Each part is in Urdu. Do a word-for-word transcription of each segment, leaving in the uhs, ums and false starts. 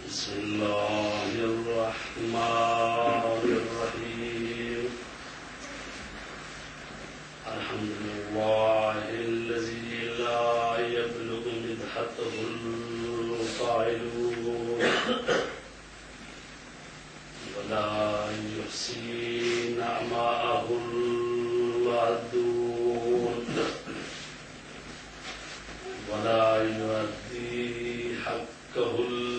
بسم الله الرحمن الرحيم الحمد لله الذي لا يبلغ مدحته القائلون ولا يحصي نعماءه العدون ولا يؤدي حقه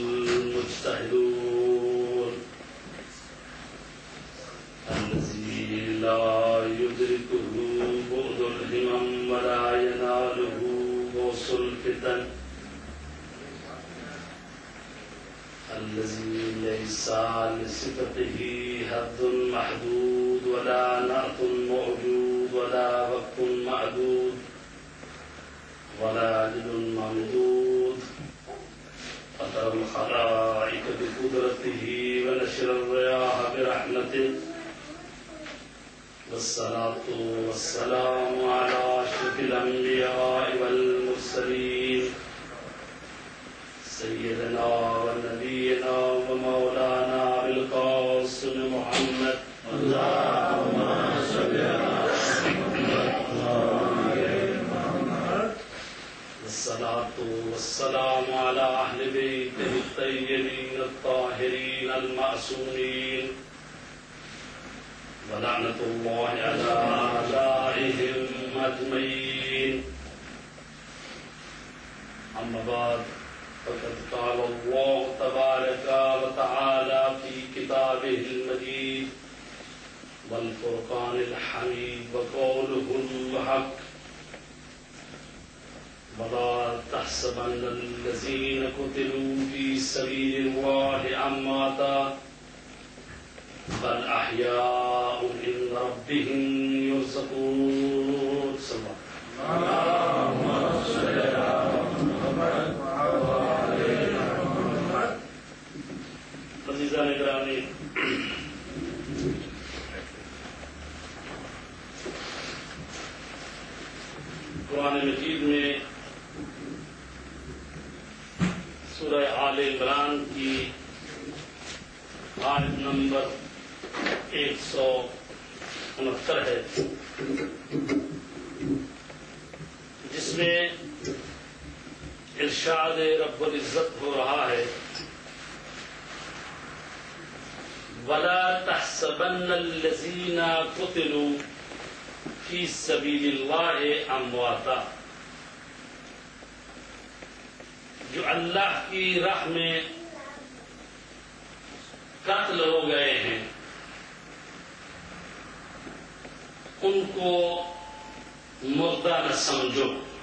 المجتهدون الذي لا يدركه بعد الهمم ولا يناله غوص الفتن الذي ليس لصفته حد محدود ولا نعت موجود ولا وقت معدود ولا عدد ممدود فطر الخلائق بقدرته ونشر الرياح برحمته والصلاة والسلام على أشرف الأنبياء والمرسلين سيدنا ونبينا ومولانا بالقاسم محمد اللهم صل على الصلاة والسلام على أهل بيته الطيبين الطاهرين المعصومين ولعنة الله على أعدائهم أجمعين أما بعد فقد قال الله تبارك وتعالى في كتابه المجيد والفرقان الحميد وقوله الحق ولا تحسبن الذين قتلوا في سبيل الله أمواتا بل أحياء عند ربهم يرزقون. اللهم صل على محمد وعلى آل محمد. عزیزان گرامی، قرآن مجید میں سورہ آل عمران کی آیت نمبر ایک سو انہتر ہے، جس میں ارشاد رب العزت ہو رہا ہے وَلَا تَحْسَبَنَّ الَّذِينَ قُتِلُوا فِي سَبِيلِ اللَّهِ أَمْوَاتًا، جو اللہ کی راہ میں قتل ہو گئے ہیں ان کو مردہ نہ سمجھو،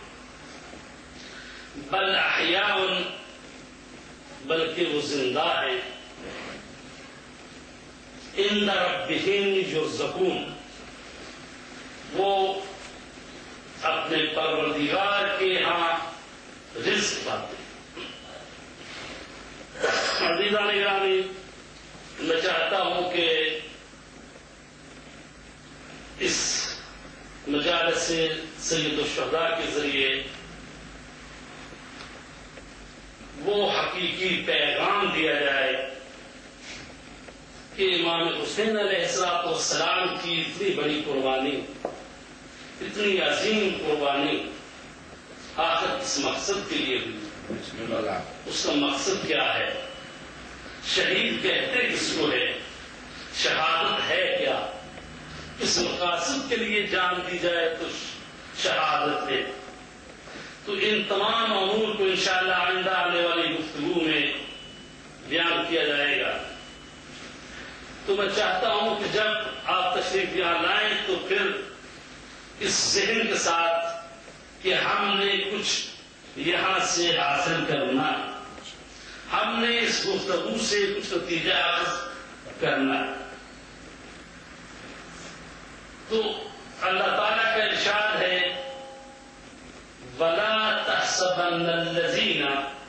بل احیاء، بلکہ وہ زندہ ہیں، عند ربہم یرزقون، وہ اپنے پروردگار کے ہاں رزق پاتے ہیں۔ عزیزان گرامی، میں چاہتا ہوں کہ اس مجالس سے سید الشہداء کے ذریعے وہ حقیقی پیغام دیا جائے کہ امام حسین علیہ السلام کی اتنی بڑی قربانی، اتنی عظیم قربانی آخر اس مقصد کے لیے ہوئی۔ اس کا مقصد کیا ہے؟ شہید کہتے کس کو ہے؟ شہادت ہے کیا؟ اس مقاصد کے لیے جان دی جائے تو شہادت ہے۔ تو ان تمام امور کو انشاءاللہ آئندہ آنے والی گفتگو میں بیان کیا جائے گا۔ تو میں چاہتا ہوں کہ جب آپ تشریف یہاں لائیں تو پھر اس ذہن کے ساتھ کہ ہم نے کچھ یہاں سے حاصل کرنا، ہم نے اس گفتگو سے کچھ نتیجہ حاصل کرنا، تو اللہ تعالیٰ کا ارشاد ہے وَلَا تَحْسَبَنَّ الَّذِينَ،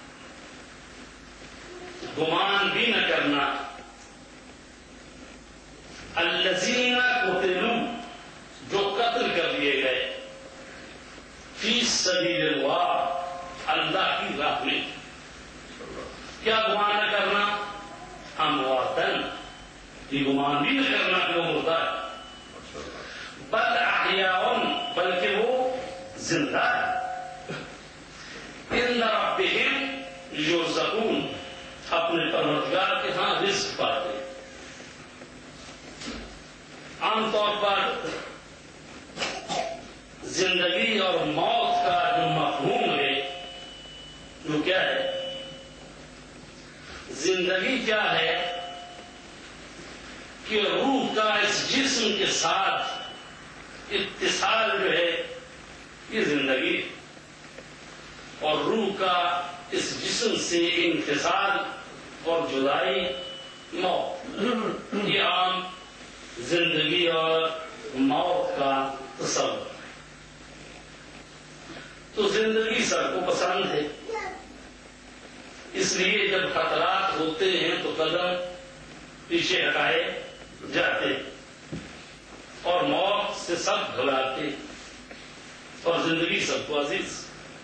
گمان بھی نہ کرنا، الَّذِينَ قُتِلُوا، جو قتل کر دیے گئے، فی سبیل اللہ، اللہ کی راہ میں۔ کیا گمان نہ کرنا یہ گمان بھی نہ کرنا کہ وہ مردہ ہے. بل احیاء، بلکہ وہ زندہ ہے. عند ربهم یرزقون، اپنے پروردگار کے ہاں رزق پاتے. عام طور پر زندگی اور موت کا جو مفہوم ہے وہ کیا ہے؟ زندگی کیا ہے کہ روح کا اس جسم کے ساتھ اتصال جو ہے یہ زندگی، اور روح کا اس جسم سے انفصال اور جدائی موت. یہ عام زندگی اور موت کا تصور ہے. تو زندگی سب کو پسند ہے، اس لیے جب خطرات ہوتے ہیں تو قدم پیچھے ہٹائے جاتے اور موت سے سب گھبراتے، اور زندگی سب کو عزیز.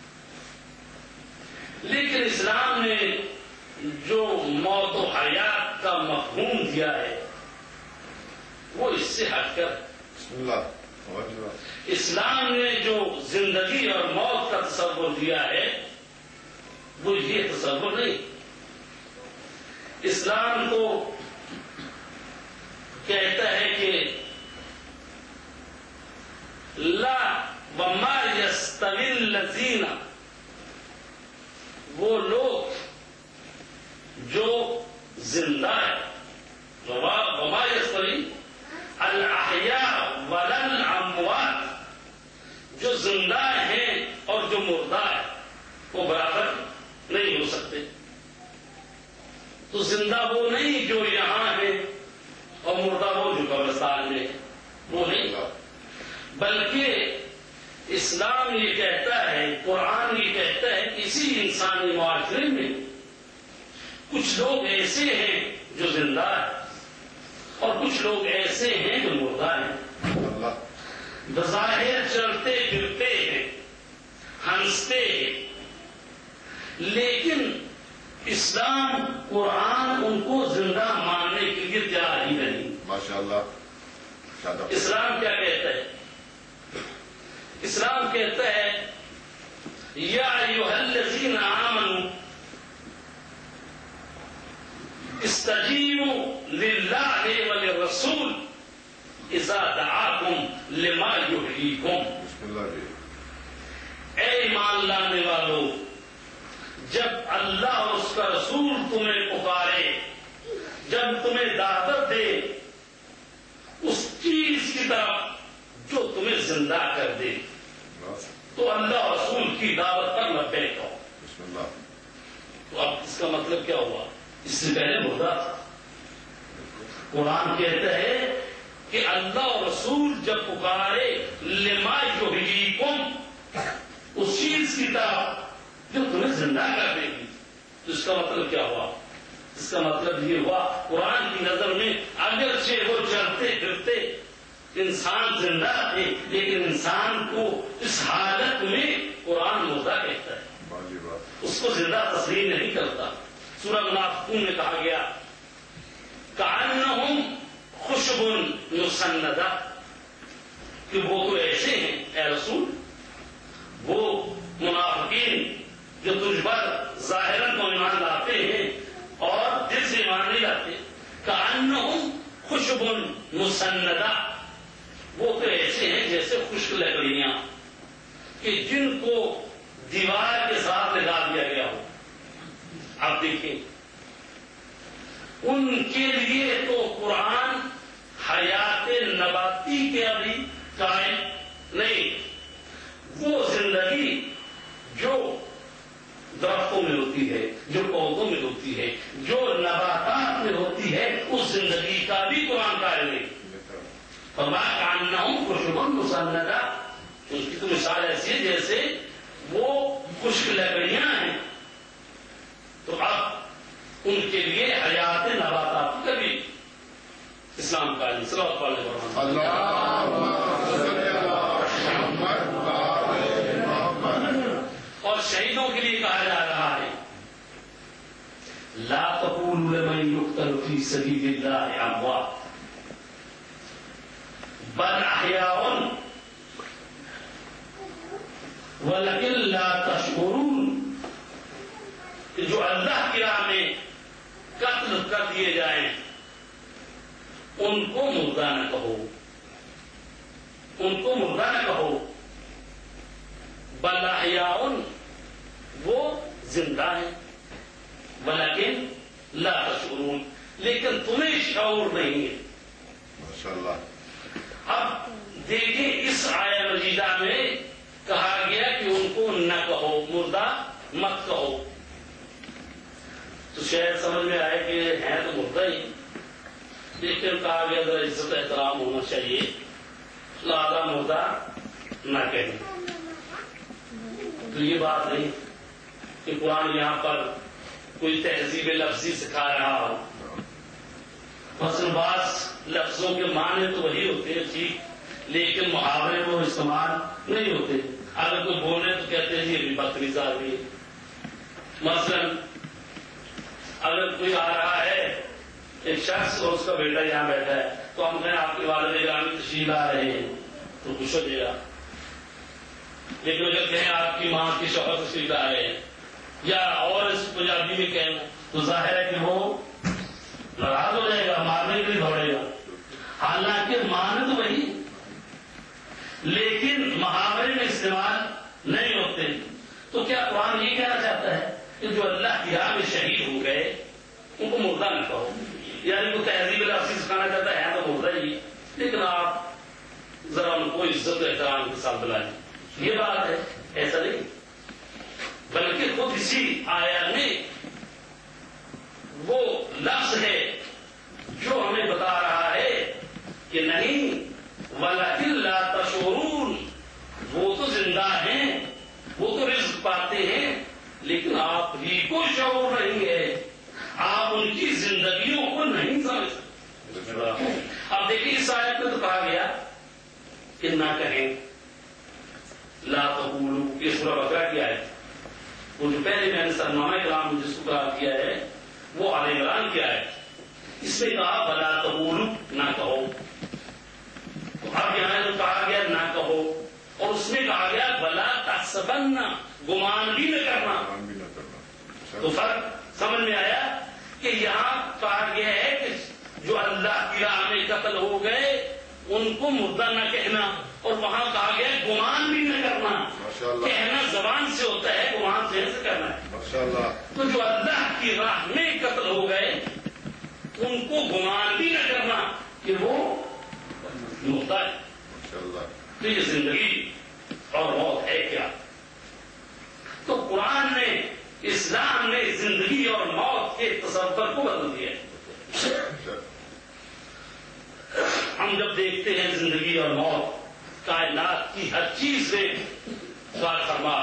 لیکن اسلام نے جو موت و حیات کا مفہوم دیا ہے وہ اس سے ہٹ کر، بسم اللہ، اسلام نے جو زندگی اور موت کا تصور دیا ہے وہ یہ تصور نہیں. اسلام تو کہتا ہے کہ لا وما یستوی الذین، وہ لوگ جو زندہ ہے، وما یستوی الاحیاء ولا الاموات، جو زندہ ہیں اور جو مردہ ہے وہ برابر نہیں ہو سکتے. تو زندہ وہ نہیں جو یہاں ہے اور مردہ وہ جو قبرستان میں ہے، وہ نہیں. بلکہ اسلام یہ کہتا ہے، قرآن یہ کہتا ہے کہ اسی انسانی معاشرے میں کچھ لوگ ایسے ہیں جو زندہ ہیں اور کچھ لوگ ایسے ہیں جو مردہ ہیں. بظاہر چلتے پھرتے ہیں، ہنستے ہیں، لیکن اسلام قرآن ان کو زندہ ماننے کے لیے تیار ہی نہیں. ماشاءاللہ. اسلام کیا کہتا ہے؟ اسلام کہتا ہے یا ایھا الذین آمنوا استجیبوا للہ وللرسول اذا دعاکم لما یحییکم. بسم اللہ جی. اے ایمان لانے والو، جب اللہ اور اس کا رسول تمہیں پکارے، جب تمہیں دعوت دے اس چیز کی طرف جو تمہیں زندہ کر دے، تو اللہ اور رسول کی دعوت پر لبیک کہو. بسم اللہ. تو اب اس کا مطلب کیا ہوا؟ اس سے پہلے مردہ تھا. قرآن کہتا ہے کہ اللہ اور رسول جب پکارے لما یحییکم، اس چیز کی طرف جو تمہیں زندہ کر دے گی. تو اس کا مطلب کیا ہوا؟ اس کا مطلب یہ ہوا قرآن کی نظر میں اگرچہ وہ چلتے پھرتے انسان زندہ ہے، لیکن انسان کو اس حالت میں قرآن مردہ کہتا ہے، اس کو زندہ تسلیم نہیں کرتا. سورہ منافقون میں کہا گیا کأنہم خشب مسندہ، کہ وہ تو ایسے ہیں اے رسول، وہ منافقین جو تجھ پر ظاہراً تو ایمان لاتے ہیں اور دل سے ایمان نہیں لاتے، کأنہم خشب مسندہ، وہ تو ایسے ہیں جیسے خشک لکڑیاں کہ جن کو دیوار کے ساتھ لگا دیا گیا ہو. آپ دیکھیں ان کے لیے تو قرآن حیات نباتی کے ابھی قائم نہیں. وہ زندگی جو درختوں میں ہوتی ہے، جو پودوں میں ہوتی ہے، جو نباتات میں ہوتی ہے، اس زندگی کا بھی قرآن قائل نہیں. فرمایا کأنہم خشب مسندہ، اس کی تو مثال ایسی ہے جیسے وہ خشک لکڑیاں ہیں. تو اب ان کے لیے حیات نباتات کا بھی اسلام کا صلوات پڑھنے اور شہیدوں کے لیے کہا جا رہا ہے لا تقولوا لمن يقتل في سبيل الله اموات بل احیاء ولکن لا تشعرون، کہ جو اللہ کی راہ میں قتل کر دیے جائیں ان کو مردہ نہ کہو، ان کو مردہ نہ کہو، بل احیاء وہ زندہ ہیں، ولیکن لا تشعرون لیکن تمہیں شعور نہیں ہے۔ ماشاءاللہ۔ اب دیکھیں اس آیہ مجیدہ میں کہا گیا کہ ان کو نہ کہو، مردہ مت کہو، تو شاید سمجھ میں آئے کہ ہے تو مردہ ہی، لیکن کہا گیا ذرا عزت احترام ہونا چاہیے، لہذا مردہ نہ کہیں۔ تو یہ بات نہیں کہ قرآن یہاں پر کوئی تہذیب لفظی سکھا رہا ہو، مثلا بعض لفظوں کے معنی تو وہی ہوتے ہیں ٹھیک، لیکن محاورے وہ استعمال نہیں ہوتے۔ اگر کوئی بولے تو کہتے ہیں یہ بھی بدتمیز آدمی ہے۔ مثلا اگر کوئی آ رہا ہے ایک شخص اور اس کا بیٹا یہاں بیٹھا ہے تو ہم کہیں آپ کے والد گرامی تشریف لا رہے ہیں تو خوش ہو جائے گا، لیکن اگر کہیں آپ کی ماں کی شوہر تشریف لا رہے ہیں یا اور اس پنجابی میں کہیں تو ظاہر ہے کہ وہ ناراض ہو جائے گا، مارنے کے لیے دوڑے گا، حالانکہ مان تو وہی لیکن محاورے میں استعمال نہیں ہوتے۔ تو کیا قرآن یہ کہنا چاہتا ہے کہ جو اللہ کی راہ میں شہید ہو گئے ان کو مردہ نہ کہو، یعنی وہ تہذیب لفظی سکھانا چاہتا ہے تو مردہ ہی، لیکن آپ ذرا ان کو عزت و احترام کے ساتھ بلائیں، یہ بات ہے، ایسا نہیں، بلکہ خود اسی آیت میں وہ لفظ ہے جو ہمیں بتا رہا ہے کہ نہیں وَلَكِنْ لَا تَشْعُرُونَ، وہ تو زندہ ہیں، وہ تو رزق پاتے ہیں، لیکن آپ ہی کو شعور نہیں ہے، آپ ان کی زندگیوں کو نہیں سمجھ سکتے۔ اب دیکھیے اس آیت میں تو کہا گیا کہ نہ کہیں، لا تقولوا، یہ سورہ بقرہ کی آیت، وہ جو پہلے میں نے سرنامہ کرام جس کو کہا کیا ہے وہ آل عمران کی آیت، اس میں کہا بلا تقولوا، نہ کہو، تو اب یہاں جو کہا گیا نہ کہو، اور اس میں کہا گیا بلا تحسبن، گمان بھی نہ کرنا، تو فرق سمجھ میں آیا کہ یہاں کہا گیا ہے کہ جو اللہ کی راہ میں قتل ہو گئے ان کو مردہ نہ کہنا، اور وہاں کہا گیا گمان بھی نہ کرنا، کہنا زبان سے ہوتا ہے، گمان سے کرنا ہے۔ تو جو اللہ کی راہ میں قتل ہو گئے ان کو گمان بھی نہ کرنا کہ وہ مردہ ہے۔ تو یہ زندگی اور موت ہے کیا؟ تو قرآن نے، اسلام نے زندگی اور موت کے تصور کو بدل دیا ہے۔ ہم جب دیکھتے ہیں زندگی اور موت، کائنات کی ہر چیز سے سوال فرما،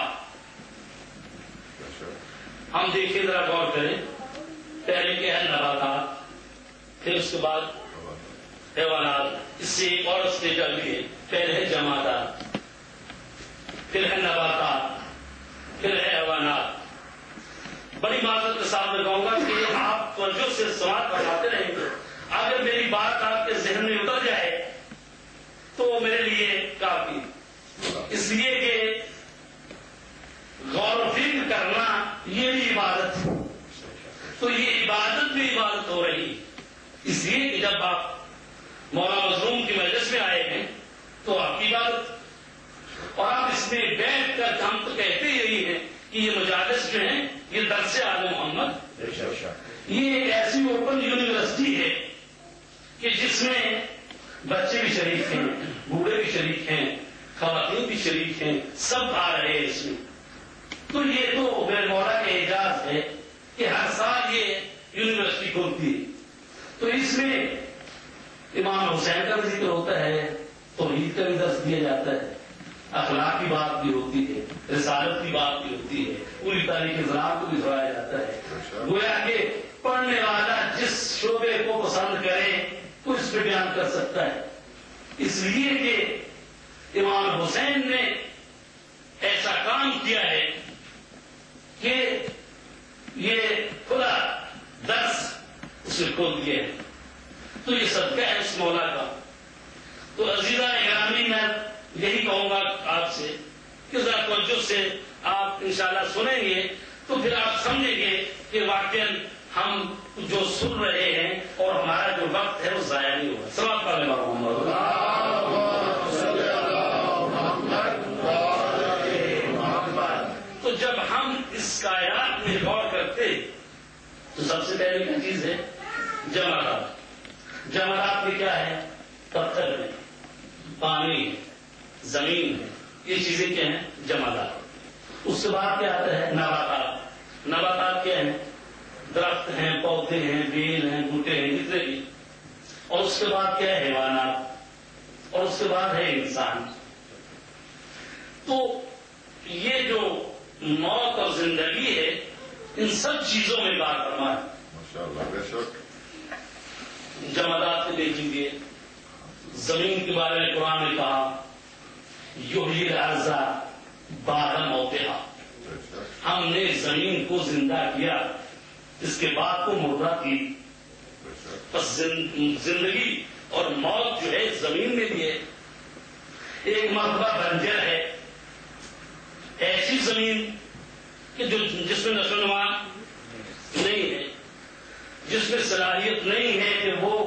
ہم دیکھیں ذرا غور کریں، پہلے کے ہے نباتات، پھر اس کے بعد حیوانات، اس سے ایک اور اسٹیج آگے ہے، پہلے ہے جمادات، پھر ہے نباتات، پھر ہے حیوانات۔ بڑی معذرت کے ساتھ میں کہوں گا کہ آپ توجہ سے سوال فرماتے رہیں گے، اگر میری بات آپ کے ذہن میں اتر جائے تو میرے لیے کافی، اس لیے کہ غور و فکر کرنا یہ بھی عبادت ہے، تو یہ عبادت بھی عبادت ہو رہی، اس لیے کہ جب آپ مولا مظلوم کی مجلس میں آئے ہیں تو آپ کی عبادت، اور آپ اس میں بیٹھ کر، ہم تو کہتے یہی ہیں کہ یہ مجالس جو ہیں یہ درس آل محمد، یہ ایک ایسی اوپن یونیورسٹی ہے کہ جس میں بچے بھی شریک ہیں، بوڑھے بھی شریک ہیں، خواتین بھی شریک ہیں، سب آ رہے ہیں اس میں۔ تو یہ تو میرے مولا کا اعجاز ہے کہ ہر سال یہ یونیورسٹی کھلتی ہے، تو اس میں امام حسین کا ذکر ہوتا ہے، توحید کا بھی درس دیا جاتا ہے، اخلاق کی بات بھی ہوتی ہے، رسالت کی بات بھی ہوتی ہے، پوری تاریخ اسلام کو بھی دہرایا جاتا ہے۔ گویا کہ پڑھنے والا جس شعبے کو پسند کرے وہ اس پہ بیان کر سکتا ہے، اس لیے کہ امام حسین نے ایسا کام کیا ہے کہ یہ کھلا درس اس نے کھول دیا ہے، تو یہ صدقہ ہے اس مولا کا۔ تو عزیزہ اکرامی میں یہی کہوں گا آپ سے کہ ذرا توجہ سے آپ انشاءاللہ سنیں گے تو پھر آپ سمجھیں گے کہ واقعا ہم جو سن رہے ہیں اور ہمارا جو وقت ہے وہ ضائع نہیں ہوا. صلوات پڑھنے محمد. تو جب ہم اس کائنات میں غور کرتے تو سب سے پہلے کیا چیز ہے؟ جمادات. جمادات میں کیا ہے؟ پتھر ہے، پانی ہے، زمین ہے، یہ چیزیں کیا ہیں؟ جمادات. اس کے بعد کیا آتا ہے؟ نباتات. نباتات کیا ہیں؟ درخت ہیں، پودے ہیں، بیل ہیں، بوٹے ہیں، جتنے بھی. اور اس کے بعد کیا ہے؟ حیوانات. اور اس کے بعد ہے انسان. تو یہ جو موت اور زندگی ہے ان سب چیزوں میں بات فرما ہے. ماشاءاللہ بے شک. جمادات کو دیکھیں گے. زمین کے بارے میں قرآن نے کہا یحیی الارض بعد موتہا. ہم نے زمین کو زندہ کیا، اس کے بعد کو مردہ کی. بس زندگی اور موت جو ہے زمین میں بھی ہے. ایک مرتبہ بنجر ہے، ایسی زمین کہ جو جس میں نشو و نما نہیں ہے، جس میں صلاحیت نہیں ہے کہ وہ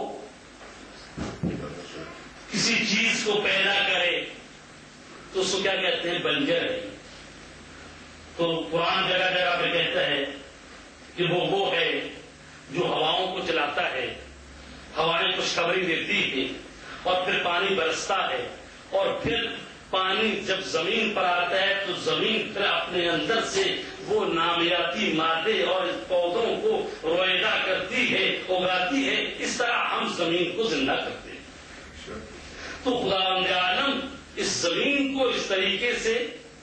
کسی چیز کو پیدا کرے، تو اس کو کیا کہتے ہیں؟ بنجر ہے. تو قرآن جگہ جگہ پہ کہتا ہے کہ وہ وہ ہے جو ہواؤں کو چلاتا ہے، ہوائیں خوشخبری دیتی ہے، اور پھر پانی برستا ہے، اور پھر پانی جب زمین پر آتا ہے تو زمین پھر اپنے اندر سے وہ نامیاتی مادے اور پودوں کو رویدہ کرتی ہے، اگاتی ہے. اس طرح ہم زمین کو زندہ کرتے ہیں. تو خداوند عالم اس زمین کو اس طریقے سے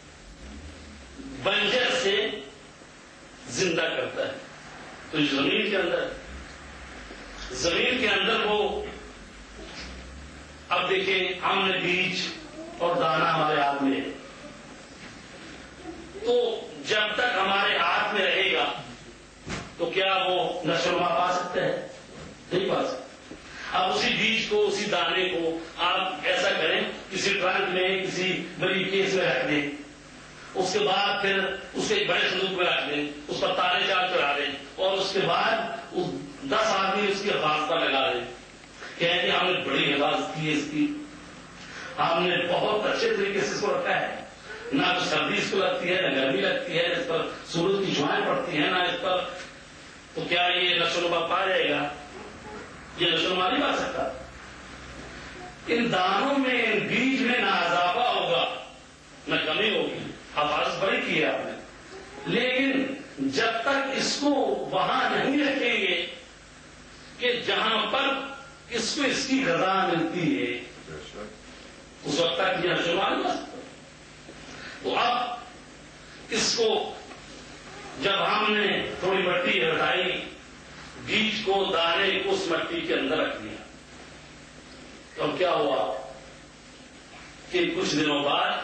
بنجر سے زندہ کرتا ہے. تو اس زمین کے اندر زمین کے اندر وہ اب دیکھیں ہم نے بیج اور دانہ ہمارے ہاتھ میں ہے، تو جب تک ہمارے ہاتھ میں رہے گا تو کیا وہ نشو و نما پا سکتے ہیں؟ نہیں پا سکتے. اب اسی بیج کو، اسی دانے کو آپ ایسا کریں کسی ٹرنک میں، کسی بڑی کیس میں رکھ دیں، اس کے بعد پھر اسے ایک بڑے صندوق میں رکھ دیں، اس پر تالے چار چڑھا دیں، اور اس کے بعد دس آدمی اس کی حفاظت لگا دیں. کہیں کہ ہم نے بڑی حفاظت کی ہے اس کی، ہم نے بہت اچھے طریقے سے اس کو رکھا ہے، نہ تو سردی اس کو لگتی ہے، نہ گرمی لگتی ہے، اس پر سورج کی چھوائیں پڑتی ہیں، نہ اس پر. تو کیا یہ نشو و نما پا جائے گا؟ یہ نشو و نما نہیں پا سکتا. ان دانوں میں، ان بیج میں نہ اضافہ ہوگا نہ کمی ہوگی. حفاظت بڑی کی ہے آپ نے، لیکن جب تک اس کو وہاں نہیں رکھیں گے کہ جہاں پر اس کو اس کی غذا ملتی ہے، اس وقت تک یہ نشو و نما نہیں پا سکتا. تو اب اس کو جب ہم نے تھوڑی مٹی ہٹائی، بیج کو، دانے کو اس مٹی کے اندر رکھ دیا، تو اب کیا ہوا کہ کچھ دنوں بعد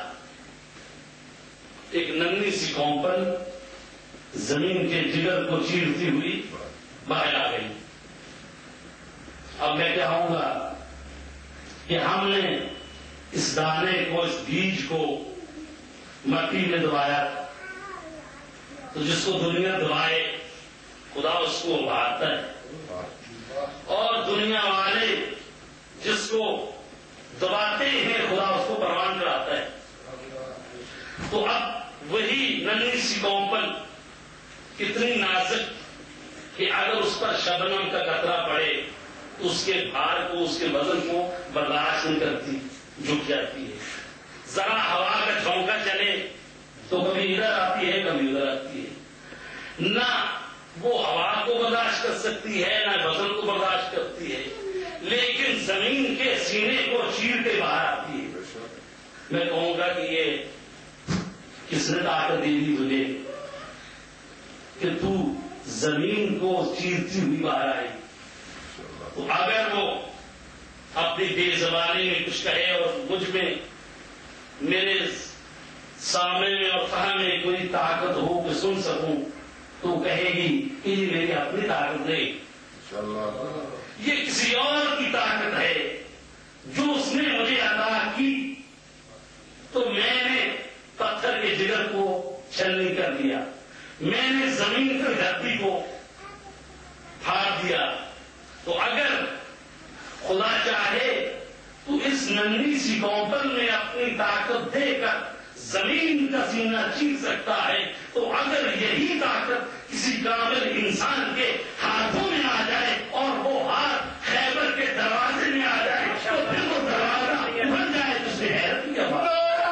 ایک ننھی سی کونپن زمین کے جگر کو چیرتی ہوئی باہر آ گئی. اب میں کہوں گا کہ ہم نے اس دانے کو، اس بیج کو مٹی میں دبایا، تو جس کو دنیا دبائے خدا اس کو ابھارتا ہے، اور دنیا والے جس کو دباتے ہیں خدا اس کو پروان کراتا ہے. تو اب وہی ننھی سی کونپن کتنی نازک کہ اگر اس پر شبنم کا قطرہ پڑے تو اس کے بھار کو، اس کے وزن کو برداشت نہیں کرتی، جھک جاتی ہے. ذرا ہوا کا جھونکا چلے تو کبھی ادھر آتی ہے، کبھی ادھر آتی ہے. نہ وہ ہوا کو برداشت کر سکتی ہے، نہ وزن کو برداشت کرتی ہے، لیکن زمین کے سینے کو چیر کے باہر آتی ہے. میں کہوں گا کہ یہ کس نے طاقت دے دی تجھے کہ تو زمین کو چیرتی ہوئی باہر آئی؟ تو اگر وہ اپنی بے زبانی میں کچھ کہے اور مجھ میں، میرے سامنے میں اور فہم میں کوئی طاقت ہو کہ سن سکوں، تو کہے گی کہ یہ میری اپنی طاقت نہیں، یہ کسی اور کی طاقت ہے جو اس نے مجھے عطا کی تو میں نے پتھر کے جگر کو چھلنی کر دیا، میں نے زمین کی دھرتی کو پھاڑ دیا۔ تو اگر خدا چاہے تو اس ننھی سی کوپل میں اپنی طاقت دے کر زمین کا سینہ چیر سکتا ہے، تو اگر یہی طاقت کسی کامل انسان کے ہاتھوں میں آ جائے اور وہ ہاتھ خیبر کے دروازے میں آ جائے تو پھر وہ دروازہ بن جائے تو سے حیرت کی بات۔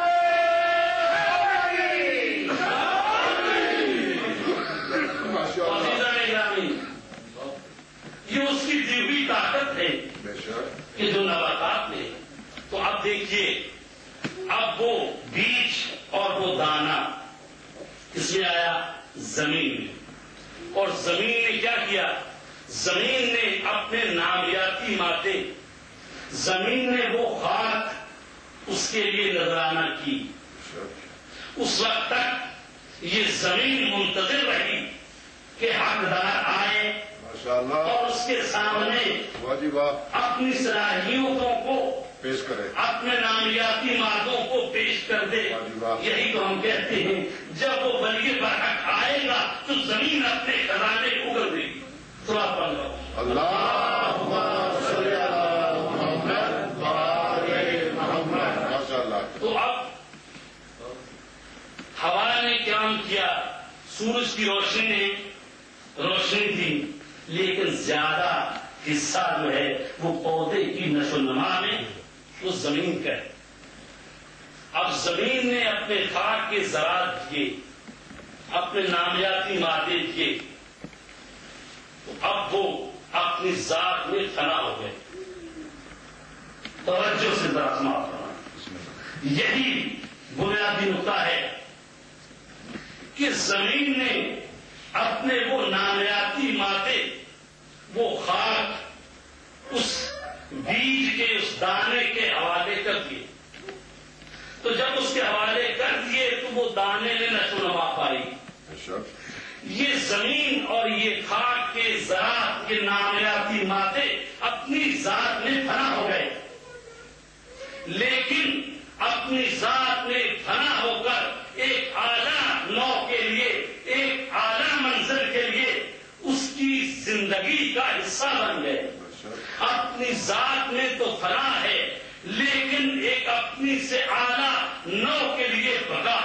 یہ اس کی دی ہوئی طاقت ہے کہ جو نباتات میں۔ تو اب دیکھیے، اب وہ بیج اور وہ دانا کس میں آیا؟ زمین میں۔ اور زمین نے کیا کیا؟ زمین نے اپنے نامیاتی مادے، زمین نے وہ خاک اس کے لیے نذرانہ کی۔ اس وقت تک یہ زمین منتظر رہی کہ حقدار آئے اور اس کے سامنے اپنی صلاحیتوں کو پیش کرے، اپنے نامیاتی مادوں کو پیش کر دے۔ یہی تو ہم کہتے ہیں، جب وہ ولی برحق آئے گا تو زمین اپنے خزانے اگل دے گی۔ تھوڑا پڑھ لو۔ اللہم صلی علی محمد وآل محمد۔ ماشاء اللہ۔ تو اب ہوا نے کام کیا، سورج کی روشنی نے روشنی دی، لیکن زیادہ حصہ جو ہے وہ پودے کی نشو و نما میں وہ زمین کا ہے۔ اب زمین نے اپنے خاک کے زراعت کیے، اپنے نامیاتی مادے کیے، تو اب وہ اپنی ذات میں فنا ہو گئے۔ توجہ سے ذرا سماعت کرنا، یہی بنیادی نقطہ ہے کہ زمین نے اپنے وہ نامیاتی مادے، وہ خاک اس بیج کے، اس دانے کے حوالے کر دیے۔ تو جب اس کے حوالے کر دیے تو وہ دانے نے نشو و نما پائی۔ یہ زمین اور یہ خاک کے زراعت کے نامیاتی مادے اپنی ذات میں فنا ہو گئے، لیکن اپنی ذات میں فنا ہو کر ایک اعلیٰ نو کے لیے، ایک اعلیٰ منزل کے لیے اس کی زندگی کا حصہ بن گئے۔ اپنی ذات میں تو فنا ہے، لیکن ایک اپنی سے اعلیٰ نو کے لیے بقا۔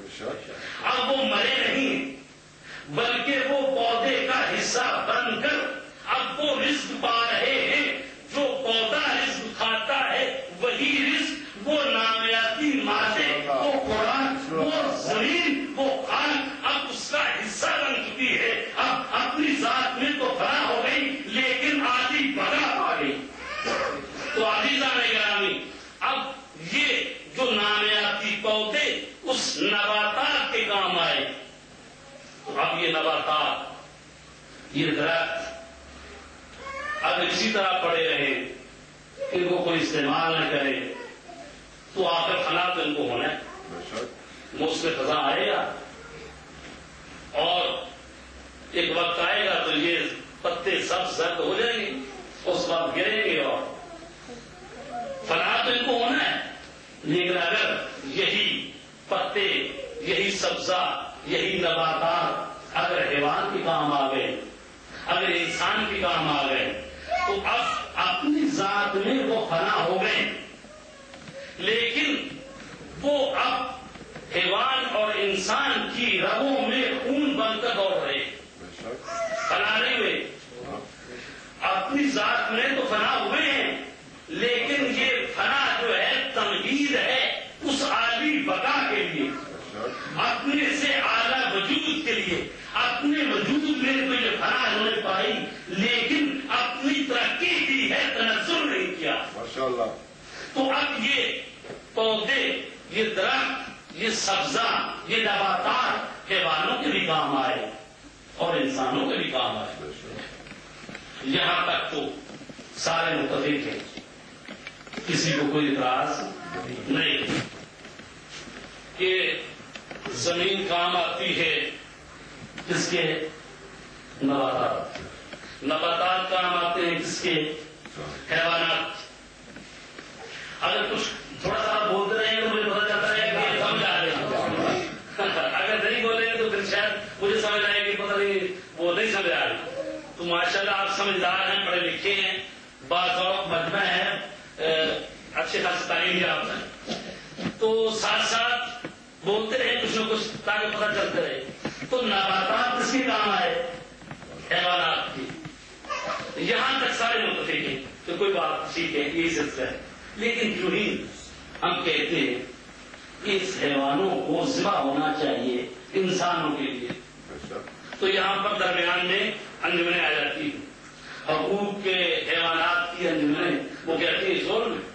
اب وہ مرے نہیں، بلکہ وہ پودے کا حصہ بن کر اب وہ رزق پا رہے ہیں۔ جو پودا رزق کھاتا ہے وہی رزق، وہ نامیاتی مادے، وہ قرآن، وہ زمین، وہ خاک اب اس کا حصہ بن چکی ہے۔ اب اپنی ذات میں تو فنا ہو گئی، لیکن آدھی بقا پا گئی۔ تو عزیزان گرامی، اب یہ جو نامیاتی پودے اس نباتات کے کام آئے، تو اب یہ نباتات، یہ درخت اگر اسی طرح پڑے رہے، ان کو کوئی استعمال نہ کرے تو آخر فنا تو ان کو ہونا ہے۔ موسم خزاں آئے گا اور ایک وقت آئے گا تو یہ پتے سب زرد ہو جائیں گے، اس وقت گریں گے اور فنا تو ان کو ہونا ہے۔ لیکن اگر یہی پتے، یہی سبزہ، یہی نباتات اگر حیوان کے کام آ گئے، اگر انسان کے کام آ گئے، تو اب اپنی ذات میں وہ فنا ہو گئے، لیکن وہ اب حیوان اور انسان کی رگوں میں خون بن کر دوڑ رہے، فنا نہیں ہوئے۔ اپنی ذات میں تو فنا ہوئے ہیں، لیکن یہ فنا جو ہے تمہید ہے اس عالی بقا کے لیے، اپنے سے اعلیٰ وجود کے لیے۔ اپنے وجود میں تو یہ فنا انہوں نے پائی، لیکن اپنی ترقی کی ہے، تنزل نہیں کیا۔ ماشاءاللہ۔ تو اب یہ پودے، یہ درخت، یہ سبزہ، یہ نباتات حیوانوں کے بھی کام آئے اور انسانوں کے بھی کام آئے۔ یہاں تک تو سارے متفق ہیں، کسی کو کوئی اعتراض نہیں کہ زمین کام آتی ہے کس کے؟ نباتات۔ نباتات کام آتے ہیں کس کے؟ حیوانات۔ اگر کچھ تھوڑا سا بولتے رہیں گے تو مجھے پتا چلتا ہے کہ یہ سمجھ آ رہے ہیں، اگر نہیں بولیں گے تو پھر شاید مجھے سمجھ آئے گی پتہ نہیں وہ نہیں سمجھ آ رہی. تو ماشاءاللہ آپ سمجھدار ہیں، پڑھے لکھے ہیں، باذوق مجمع ہے، اچھے خاص تعلیم یافتہ ہیں، تو ساتھ ساتھ بولتے رہے کچھ نہ کچھ تاکہ پتہ چلتے رہے. تو نباتات کس کی کام آئے؟ حیوانات کی. یہاں تک سارے متفق ہیں تو کوئی بات ٹھیک ہے، یہی سلسلہ ہے. لیکن کیوں ہی ہم کہتے ہیں کہ اس حیوانوں کو ذبح ہونا چاہیے انسانوں کے لیے. تو یہاں پر درمیان میں انجمنیں آ جاتی ہیں، حقوق کے حیوانات کی انجمنیں، وہ کہتی ہیں ظلم ہے.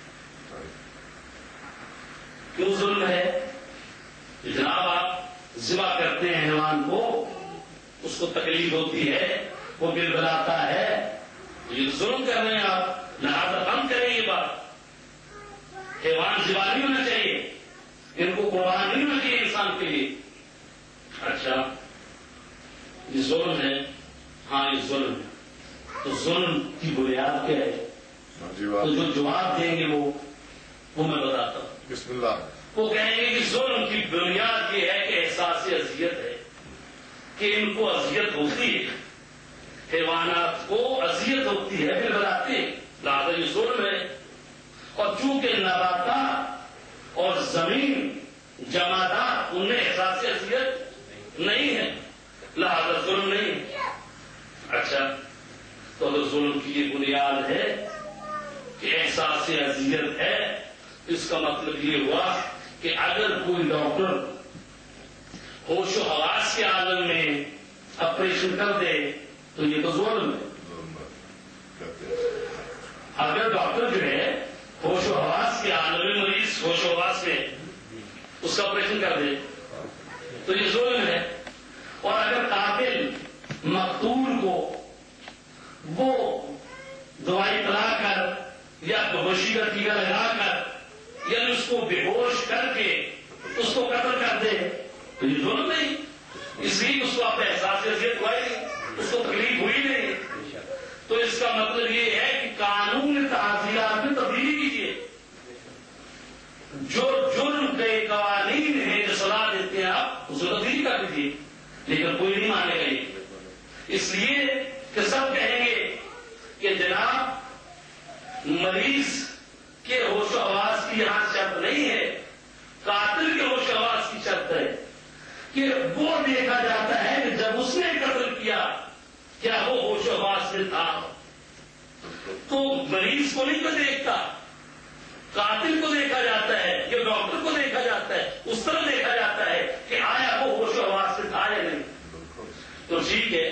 کیوں ظلم ہے؟ جناب آپ ذبح کرتے ہیں حیوان کو، اس کو تکلیف ہوتی ہے، وہ بلبلاتا ہے، یہ ظلم کر رہے ہیں آپ. لہٰذا بند کریں یہ بات. حیوان ذبح نہیں ہونا چاہیے، ان کو قربان نہیں ہونا چاہیے انسان کے لیے. اچھا یہ ظلم ہے، ہاں یہ ظلم ہے. تو ظلم کی بنیاد کیا ہے؟ تو جو جواب دیں گے وہ وہ میں بتاتا ہوں. بسم اللہ. وہ کہیں گے کہ ظلم کی بنیاد یہ ہے کہ احساس اذیت ہے، کہ ان کو اذیت ہوتی ہے، حیوانات کو اذیت ہوتی ہے پھر بلاتے، لہٰذا یہ ظلم ہے. اور چونکہ نباتات اور زمین جمادات ان میں احساس اذیت نہیں ہے، لہٰذا ظلم نہیں. اچھا تو اگر ظلم کی یہ بنیاد ہے کہ احساس اذیت ہے، اس کا مطلب یہ ہوا کہ اگر کوئی ڈاکٹر ہوش و حواس کے عالم میں آپریشن کر دے تو یہ تو ظلم ہے. اگر ڈاکٹر جو ہے ہوش و حواس کے عالم میں مریض ہوش و حواس میں اس کا آپریشن کر دے تو یہ ظلم ہے. اور اگر قاتل مقتول کو وہ دوائی پلا کر یا بےہوشی کا ٹیکا لگا کر یعنی اس کو بے ہوش کر کے اس کو قتل کر دے تو یہ ظلم نہیں. اس لیے اس کو آپ احساس اذیت ہوئی نہیں، اس کو تکلیف ہوئی نہیں. تو اس کا مطلب یہ ہے کہ قانون تعزیرات میں تبدیلی کیجیے. جو جرم کے قوانین ہیں جو صلاح دیتے ہیں آپ اس کو تبدیلی کر دیجیے. لیکن کوئی نہیں مانے گا یہ، اس لیے کہ سب کہیں گے کہ جناب مریض کے ہوش و حواس کی یہاں شرط نہیں ہے، قاتل کے ہوش و حواس کی شرط ہے کہ وہ دیکھا جاتا ہے کہ جب اس نے قتل کیا کیا وہ ہوش و حواس میں تھا. تو مریض کو نہیں کوئی دیکھتا، قاتل کو دیکھا جاتا ہے یا ڈاکٹر کو دیکھا جاتا ہے، اس طرح دیکھا جاتا ہے کہ آیا وہ ہوش و حواس میں تھا یا نہیں. تو ٹھیک ہے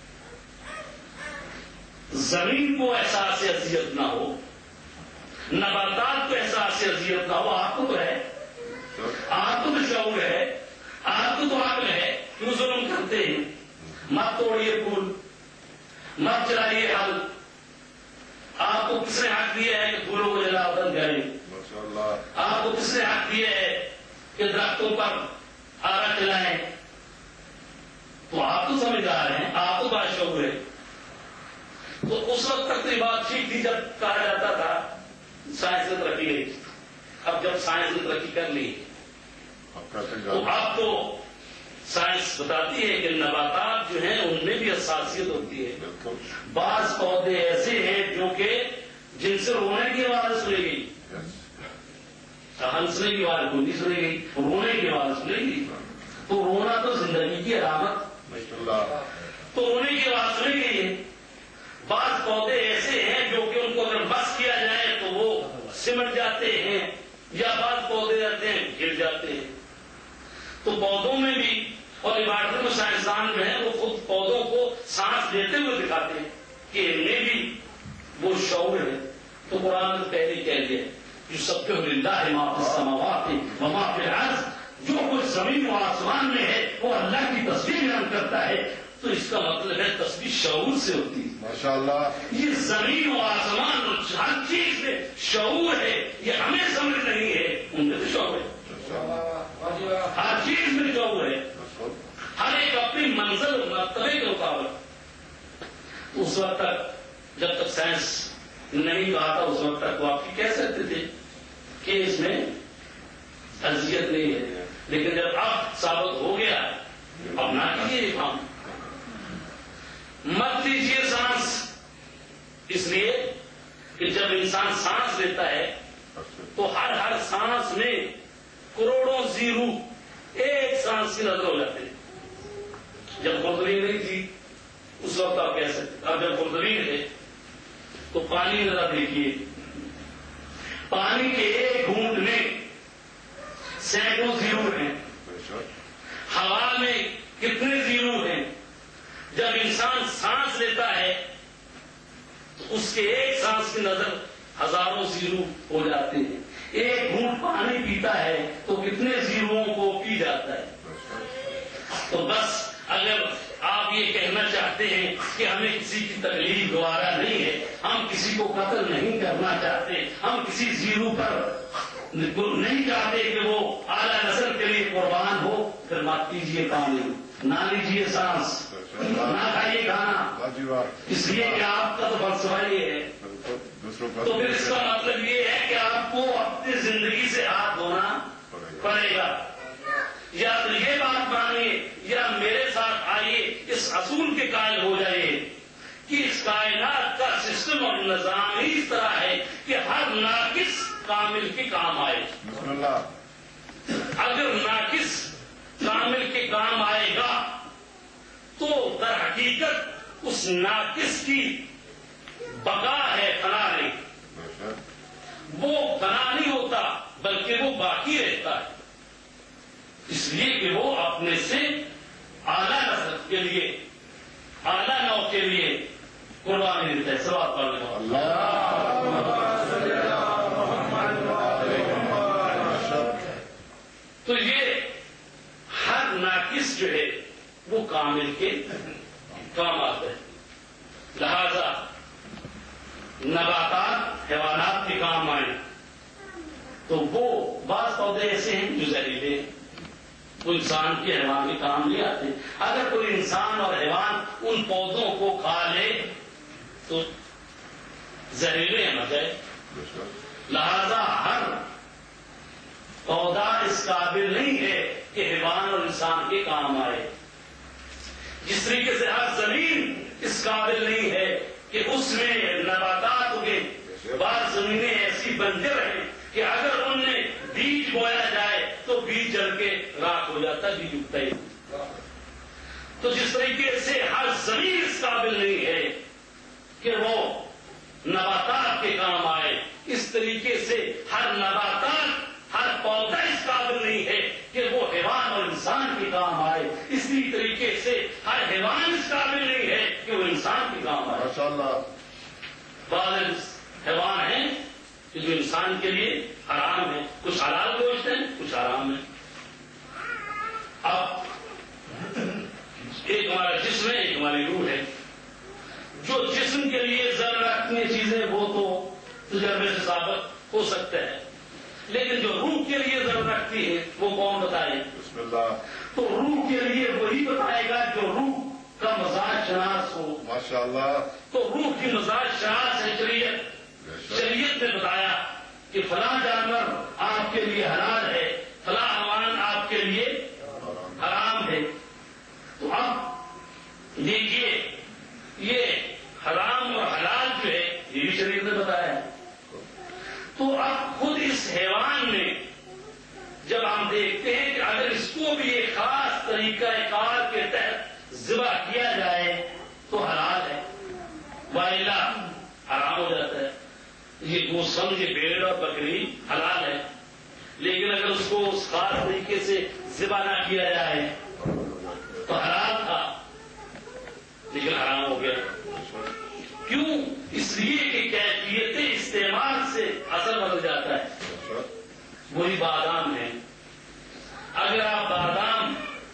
زمین کو احساس اذیت نہ ہو، نباتات کو احساس اذیت نہ ہو. آپ کو تو ہے، آپ کو تو شعور ہے، آپ کو تو عقل ہے، کیوں ظلم کرتے ہیں؟ مت توڑیے پھول، مت چلائیے حل. آپ کو کس نے حق دیا ہے کہ پھولوں کو جلا کر گائیں؟ آپ کو کس نے حق دیا ہے کہ درختوں پر آرا چلائیں؟ تو آپ تو سمجھدار ہیں، آپ تو باشعور ہے. تو اس وقت تک تو یہ بات ٹھیک تھی جب کہا جاتا تھا سائنس نے ترقی نہیں کی. اب جب سائنس نے ترقی کر لی تو اب تو سائنس بتاتی ہے کہ نباتات جو ہیں ان میں بھی حساسیت ہوتی ہے. بعض پودے ایسے ہیں جو کہ جن سے رونے کی آواز سنے گی، ہنسنے کی آواز کوئی نہیں سنے گی، رونے کی آواز سنے گی. تو رونا تو زندگی کی علامت، تو رونے کی آواز سنے گی. بعض پودے ایسے ہیں جو کہ ان کو اگر بس کیا جائے تو وہ سمٹ جاتے ہیں، یا بعض پودے رہتے ہیں گر جاتے ہیں. تو پودوں میں بھی اور عبادت میں سائنسدان جو ہیں وہ خود پودوں کو سانس لیتے ہوئے دکھاتے ہیں کہ ان میں بھی وہ شعور ہے. تو قرآن نے پہلے کہہ دیا یسبح للہ ما فی السماوات وما فی الارض، جو کچھ زمین و آسمان میں ہے وہ اللہ کی تسبیح بیان کرتا ہے. تو اس کا مطلب ہے تسبیح شعور سے ہوتی ہے. ماشاءاللہ یہ زمین و آسمان اور ہر چیز میں شعور ہے، یہ ہمیں سمجھ نہیں ہے، ان میں تو شعور ہے. ہر چیز میں شعور ہے، ہر ایک اپنی منزل اور مرتبے کے مطابق. اس وقت تک جب تک سائنس نہیں کہا تھا اس وقت تک وہ آپ کی کہہ سکتے تھے کہ اس میں اذیت نہیں ہے، لیکن جب اب ثابت ہو گیا اب نہ کیجیے یہ کام، مت دیجیے سانس، اس لیے کہ جب انسان سانس لیتا ہے تو ہر ہر سانس میں کروڑوں زیرو ایک سانس کی نظر ہو جاتے ہیں۔ جب خوردبین نہیں تھی اس وقت آپ کہہ سکتے، اب جب خوردبین ہے تو پانی نظر دیکھیے، پانی کے ایک گھونٹ میں سینکڑوں زیرو ہیں، ہوا میں کتنے زیرو ہیں۔ جب انسان سانس لیتا ہے تو اس کے ایک سانس کی نظر ہزاروں زیرو ہو جاتے ہیں، ایک گھونٹ پانی پیتا ہے تو کتنے زیروؤں کو پی جاتا ہے۔ تو بس اگر آپ یہ کہنا چاہتے ہیں کہ ہمیں کسی کی تکلیف گوارا نہیں ہے، ہم کسی کو قتل نہیں کرنا چاہتے، ہم کسی زیرو پر نہیں چاہتے کہ وہ اعلیٰ نسل کے لیے قربان ہو، پھر مت پیجیے پانی، نہ لیجیے سانس، نہ کھائیے کھانا، اس لیے کہ آپ کا تو فلسفہ یہ ہے۔ تو پھر اس کا مطلب یہ ہے کہ آپ کو اپنی زندگی سے ہاتھ دھونا پڑے گا، یا تو یہ بات مانیے یا میرے ساتھ آئیے اس اصول کے قائل ہو جائیے کہ اس کائنات کا سسٹم اور نظام ہی اس طرح ہے کہ ہر ناقص کامل کے کام آئے۔ اگر ناقص کامل کے کام آئے گا تو در حقیقت اس ناقص کی بقا ہے، فنا نہیں، وہ فنا نہیں ہوتا بلکہ وہ باقی رہتا ہے، اس لیے کہ وہ اپنے سے اعلیٰ نسل کے لیے، اعلیٰ نو کے لیے قربانی دیتا ہے۔ سوال پڑھنے تو یہ ہر ناقص جو ہے وہ کامل کے کام آتا ہے، لہذا نباتات حیوانات کے کام آئے تو وہ بعض پودے ایسے ہیں جو زہریلے ہیں، وہ انسان کے حیوان کے کام نہیں آتے۔ اگر کوئی انسان اور حیوان ان پودوں کو کھا لے تو زہریلے ہیں، مزے، لہذا ہر پودا اس قابل نہیں ہے کہ حیوان اور انسان کے کام آئے، جس طریقے سے ہر زمین اس قابل نہیں ہے کہ اس میں نباتات اگے۔ بعض زمینیں ایسی بنجر ہیں کہ اگر ان میں بیج بویا جائے تو بیج جل کے راکھ ہو جاتا ہے، بیج اگتا ہی۔ تو جس طریقے سے ہر زمین اس قابل نہیں ہے کہ وہ نباتات کے کام آئے، اس طریقے سے ہر نباتات، ہر پودا اس قابل نہیں ہے کہ وہ حیوان اور انسان کے کام آئے، اسی طریقے سے ہر حیوان اس قابل نہیں ہے کہ وہ انسان کے کام آئے۔ ماشاءاللہ، بعض حیوان ہیں کہ جو انسان کے لیے حرام ہے، کچھ حلال گوشت ہیں، کچھ حرام ہے۔ اب ایک ہمارا جسم ہے، ایک ہماری روح ہے۔ جو جسم کے لیے ضرر رکھنے چیزیں وہ تو تجربے سے ثابت ہو سکتا ہے، لیکن جو روح کے لیے ضرور رکھتی ہے وہ کون بتائے؟ بسم اللہ۔ تو روح کے لیے وہی بتائے گا جو روح کا مزاج شناس ہو۔ ماشاءاللہ۔ تو روح کی مزاج شناس ہے شریعت۔ شریعت نے بتایا کہ فلاں جانور آپ کے لیے حلال ہے، فلاں حیوان آپ کے لیے حرام ہے۔ تو اب دیکھیے یہ حرام اور حلال جو ہے یہ بھی شریعت نے بتایا ہے۔ تو اب خود اس حیوان میں جب ہم دیکھتے ہیں کہ اگر اس کو بھی ایک خاص طریقہ کار کے تحت ذبح کیا جائے تو حلال ہے، وائلا حرام ہو جاتا ہے۔ یہ گوشت سمجھے بھیڑ اور بکری حلال ہے، لیکن اگر اس کو اس خاص طریقے سے ذبح نہ کیا جائے تو حلال تھا لیکن حرام ہو گیا۔ کیوں؟ اس لیے کہ کیفیت استعمال سے اثر بدل جاتا ہے۔ وہی بادام ہے، اگر آپ بادام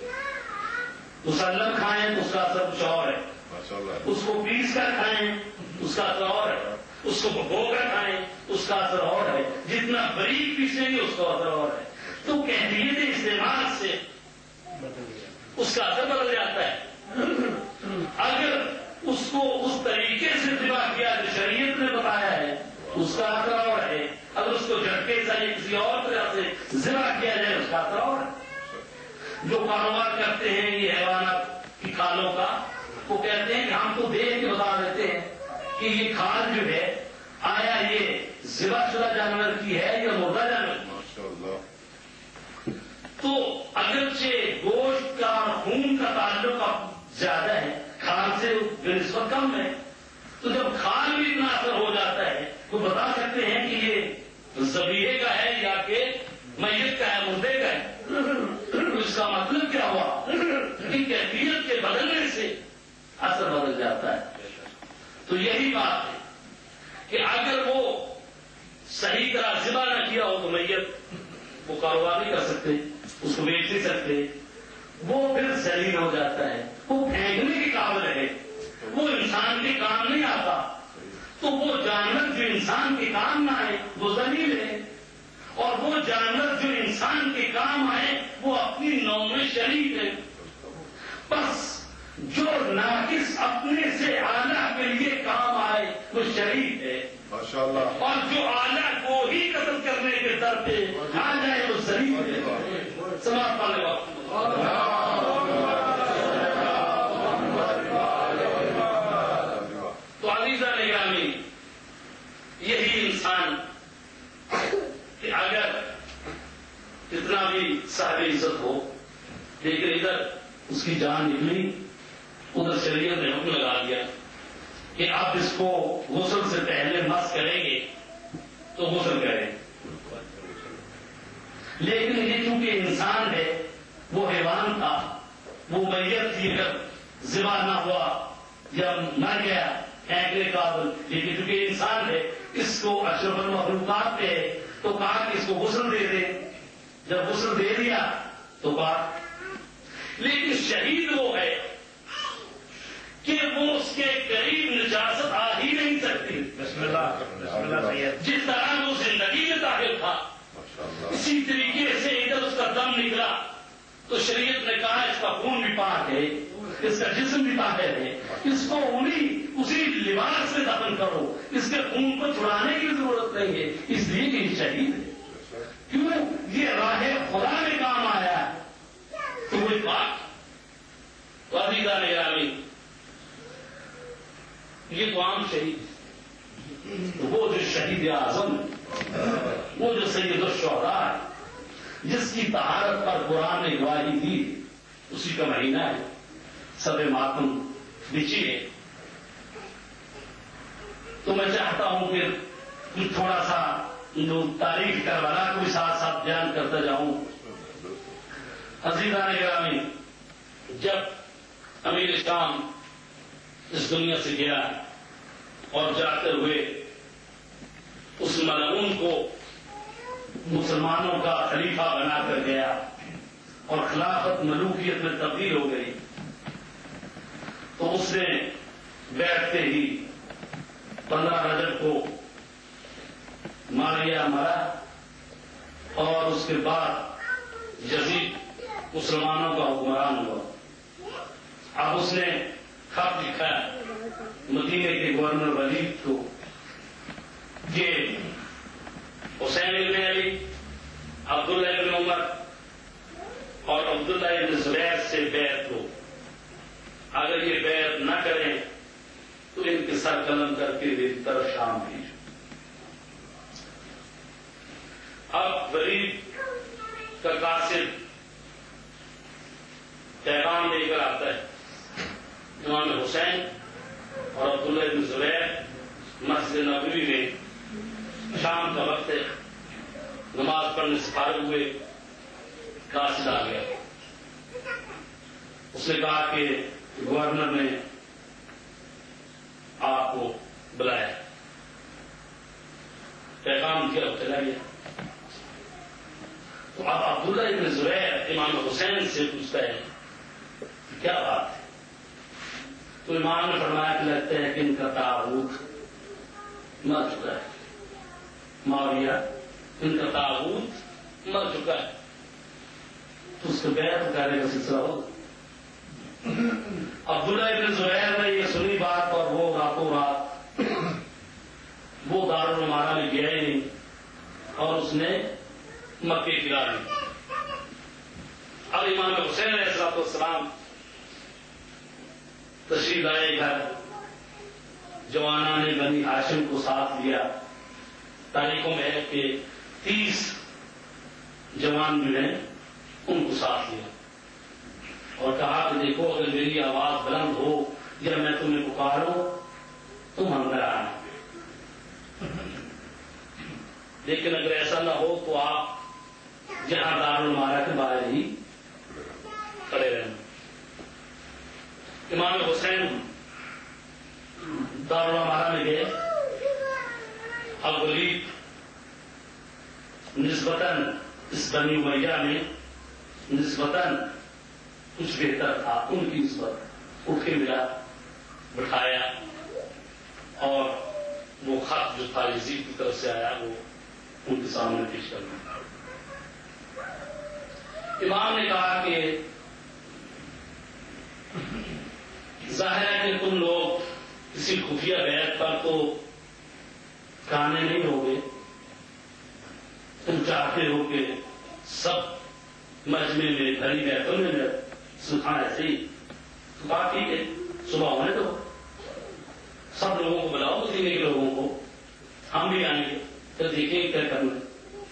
مسلم کھائیں تو اس کا اثر کچھ اور ہے، اس کو پیس کر کھائیں اس کا اثر اور ہے، اس کو بھگو کر کھائیں اس کا اثر اور ہے، جتنا باریک پیسیں گے اس کا اثر اور ہے۔ تو کیفیت استعمال سے اس کا اثر بدل جاتا ہے۔ اگر اس کو اس طریقے سے ذبح کیا جو شریعت نے بتایا ہے اس کا اثر اور ہے، اگر اس کو جھٹکے سے کسی اور طرح سے ذبح کیا جائے اس کا اثر اور جو کاروبار کرتے ہیں یہ حیوانات کی کھالوں کا وہ کہتے ہیں کہ ہم تو دیکھ کے بتا دیتے ہیں کہ یہ کھال جو ہے آیا یہ ذبح شدہ جانور کی ہے یا مردہ جانور کی. تو اگرچہ گوشت کا اور خون کا تعلق زیادہ ہے کھال سے بنسبت کم ہے تو جب کھال بھی اتنا اثر ہو جاتا ہے تو بتا سکتے ہیں کہ یہ ذبیحے کا ہے یا کہ میت کا ہے مردے کا ہے. اس کا مطلب کیا ہوا کہ کیفیت کے بدلنے سے اثر بدل جاتا ہے. تو یہی بات ہے کہ اگر وہ صحیح طرح ذبح نہ کیا ہو تو میت وہ کاروبار نہیں کر سکتے اس کو بیچ نہیں سکتے وہ پھر ذلیل ہو جاتا ہے وہ پھینکنے کے قابل ہے وہ انسان کے کام نہیں آتا. تو وہ جانور جو انسان کے کام نہ آئے وہ ذلیل ہے اور وہ جانور جو انسان کے کام آئے وہ اپنی نوع میں شریک ہے. بس جو ناقص اپنے سے اعلیٰ کے لیے کام آئے وہ شریک ہے ماشاءاللہ اور جو اعلیٰ کو ہی قتل کرنے کے در پہ آ جائے وہ ذلیل ہے. سماعت پانے وقت تو عزیزہ نگرامی یہی انسان کہ اگر کتنا بھی صاحب عزت ہو لیکن ادھر اس کی جان نکلی ادھر شریعت نے حکم لگا دیا کہ آپ اس کو غسل سے پہلے مس کریں گے تو غسل کریں. لیکن یہ چونکہ انسان ہے وہ حیوان تھا وہ میت تھی اگر ذبح نہ ہوا یا مر گیا پھینکنے قابل لیکن چونکہ انسان ہے اس کو اشرف المخلوقات پہ ہے تو کہا کہ اس کو غسل دے دے. جب غسل دے دیا تو کہا لیکن شہید وہ ہے کہ وہ اس کے قریب نجاست آ ہی نہیں سکتی. بسم اللہ بسم اللہ سید. جس طرح وہ زندگی میں داخل تھا اسی طریقے سے ادھر اس کا دم نکلا تو شریعت نے کہا اس کا خون بھی پاک ہے اس کا جسم بھی طاہر ہے اس کو انہیں اسی لباس سے دفن کرو اس کے خون کو چھڑانے کی ضرورت نہیں ہے اس لیے کہ یہ شہید ہے. کیوں یہ راہ خدا میں کام آیا ہے تو وہ بات تو عزیزہ نگرامی یہ تو عام شہید وہ جو شہید اعظم وہ جو سید الشہداء ہے جس کی طہارت پر قرآن نے گواہی دی اسی کا مہینہ ہے سب ماتم بچی ہے. تو میں چاہتا ہوں کہ تھوڑا سا جو تاریخ کربلا کو بھی ساتھ ساتھ بیان کرتا جاؤں. عزیزہ نگرامی جب امیر شام اس دنیا سے گیا اور جاتے ہوئے اس ملعون کو مسلمانوں کا خلیفہ بنا کر گیا اور خلافت ملوکیت میں تبدیل ہو گئی تو اس نے بیٹھتے ہی پندرہ رجب کو ماریا مرا اور اس کے بعد یزید مسلمانوں کا حکمران ہوا. اب اس نے خط لکھا مدینے کے گورنر ولید کو کہ حسین ابن علی عبداللہ ابن عمر اور عبداللہ ابن زبیر سے بیعت ہو اگر یہ بیعت نہ کریں تو ان کے سر قلم کر کے میری طرف شام بھیجو. اب ولید کا قاصد پیغام لے کر آتا ہے امام حسین اور عبداللہ ابن زبیر مسجد نبوی میں شام کا وقت ہے نماز پڑھنے سے فارغ ہوئے قاصد آ گیا. اس نے کہا کہ گورنر نے آپ کو بلایا پیغام کیا چلا گیا. تو اب عبداللہ ابن زبیر امام حسین سے پوچھتا ہے کیا بات ہے تو امام نے فرمایا کہ لگتا ہے کہ ان کا تاغوت مر چکا ہے معاویہ ان کا تاغوت مر چکا ہے تو اس کو بیعت کرنے کا سلسلہ ہو. عبداللہ ابن زبیر نے یہ سنی بات اور وہ راتوں رات وہ دارالعمارہ میں گیا ہی نہیں اور اس نے مکے گرا دی. اب امام حسین علیہ السلام تشریف لائے گھر. جوانوں نے بنی ہاشم کو ساتھ لیا. تاریخوں میں ہے کہ تیس جوان جو ہیں ان کو ساتھ لیا اور کہا کہ دیکھو اگر میری آواز بلند ہو یا میں تمہیں پکاروں تم اندر آنا, لیکن اگر ایسا نہ ہو تو آپ جہاں دارالمارا کے باہر ہی کھڑے رہنا. امام حسین دارالمارا میں گئے. اب ولید نسبتاً اس بنی امیہ میں نسبتاً کچھ بہتر تھا. ان کی نسبت اٹھ کے ملا, بٹھایا اور وہ خط جو تھا یزید کی طرف سے آیا وہ ان کے سامنے پیش کر دیا. امام نے کہا کہ ظاہر ہے کہ تم لوگ کسی خفیہ بیعت پر تو کانے نہیں ہوگے. تم چاہتے ہو کہ سب مجمع میں بھری بیعتوں میں سکھائیں ایسے ہی. تو کہا ٹھیک ہے صبح ہونے دو, سب لوگوں کو بلاؤ مدینے کے لوگوں کو, ہم بھی آئیں گے تو دیکھیں گے کیا کرنا ہے.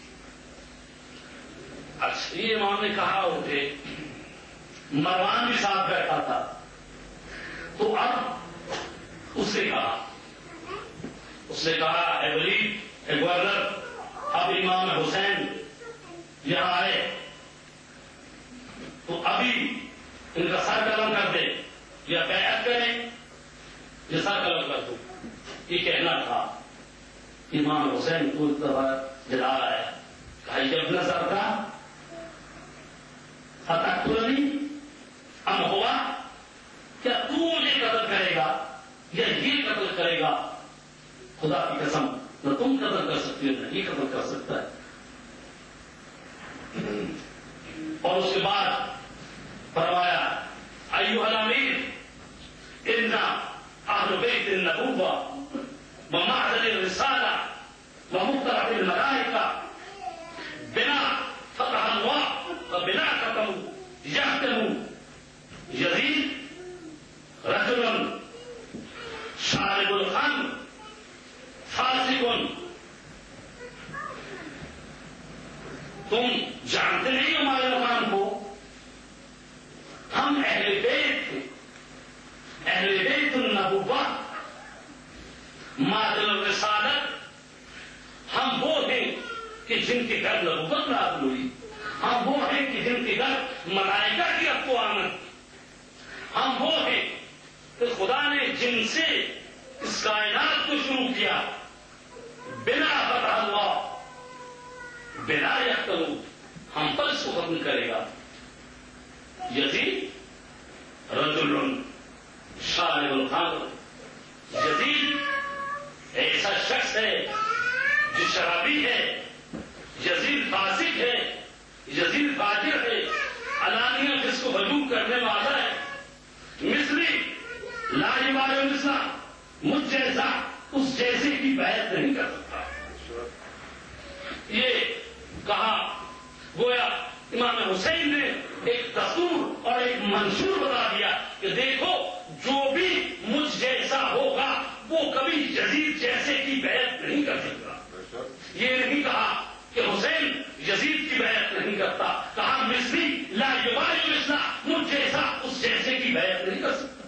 اچھا یہ امام نے کہا اٹھے. مروان بھی ساتھ بیٹھا تھا. تو اب اس نے کہا اس نے کہا اے ولید اے گورنر, اب امام حسین یہاں آئے تو ابھی ان کا سر قلم کر دے یا بیعت کریں یا سر قلم کر دو. یہ کہنا تھا. امام حسین کو جلا رہا ہے. کہا جب نظر کا فتقتلنی ام ہوا, کیا تو مجھے قتل کرے گا یا یہ قتل کرے گا؟ خدا کی قسم نہ تم قتل کر سکتے ہو نہ یہ قتل کر سکتا ہے. اور اس کے بعد فرمایا ایھا الامیر ان اہل بیت النبوہ ومعدن الرسالہ ومقترب الملائکہ بنا فتح اللہ وبنا قتلوا یحتم یزید رجل شارب الخمر فاسق. تم جانتے نہیں ہمارے مقام کو, ہم اہل بیت ہیں, اہل بیت النبوہ معدن الرسالت. ہم وہ ہیں کہ جن کے گھر نبوت نازل ہوئی, ہم وہ ہیں کہ جن کے گھر ملائکہ کی رفت و آمد, ہم وہ ہیں کہ خدا نے جن سے اس کائنات کو شروع کیا. بنا فتح اللہ بنا یقتلوا, ہم پر اس کو ختم کرے گا. یزید رجل شارب الخمر, یزید ایسا شخص ہے جو شرابی ہے. یزید فاسق ہے, یزید فاجر ہے, علانیہ جس کو وجوب کرنے والا ہے. مثلی لا یبایع مثلا, مجھ جیسا اس جیسے کی بیعت نہیں کر سکتا. یہ کہا گویا امام حسین نے ایک دستور اور ایک منشور بتا دیا کہ دیکھو جو بھی مجھ جیسا ہوگا وہ کبھی یزید جیسے کی بیعت نہیں کر سکتا. یہ نہیں کہا کہ حسین یزید کی بیعت نہیں کرتا, کہا مثلی لا یبایع مثلا, مجھ جیسا اس جیسے کی بیعت نہیں کر سکتا.